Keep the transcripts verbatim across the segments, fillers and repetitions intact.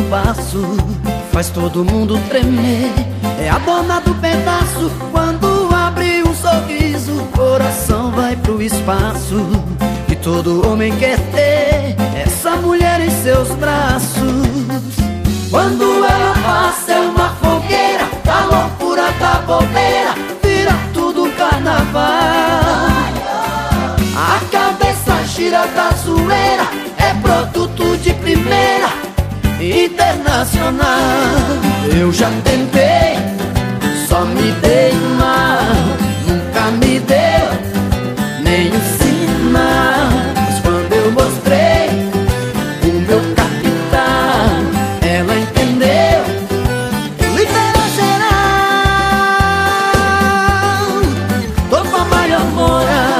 compasso, faz todo mundo tremer. É a dona do pedaço, quando abre um sorriso, o coração vai pro espaço. E todo homem quer ter essa mulher em seus braços. Quando ela passa é uma fogueira, da loucura, da bobeira, vira tudo carnaval. A cabeça gira da zoeira, é produto de primeira, internacional. Eu já tentei, só me dei mal, nunca me deu nem um sinal. Mas quando eu mostrei o meu capital, ela entendeu, liberou geral. Tô com a maior moral.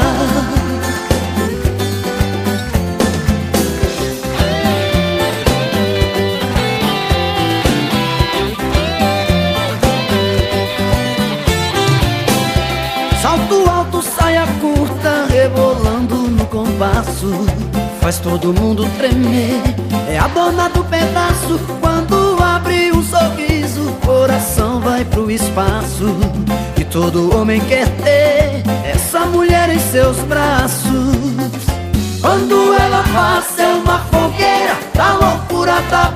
Salto alto, saia curta, rebolando no compasso, faz todo mundo tremer. É a dona do pedaço, quando abre um sorriso, o coração vai pro espaço. E todo homem quer ter essa mulher em seus braços. Quando ela passa é uma fogueira, da loucura, da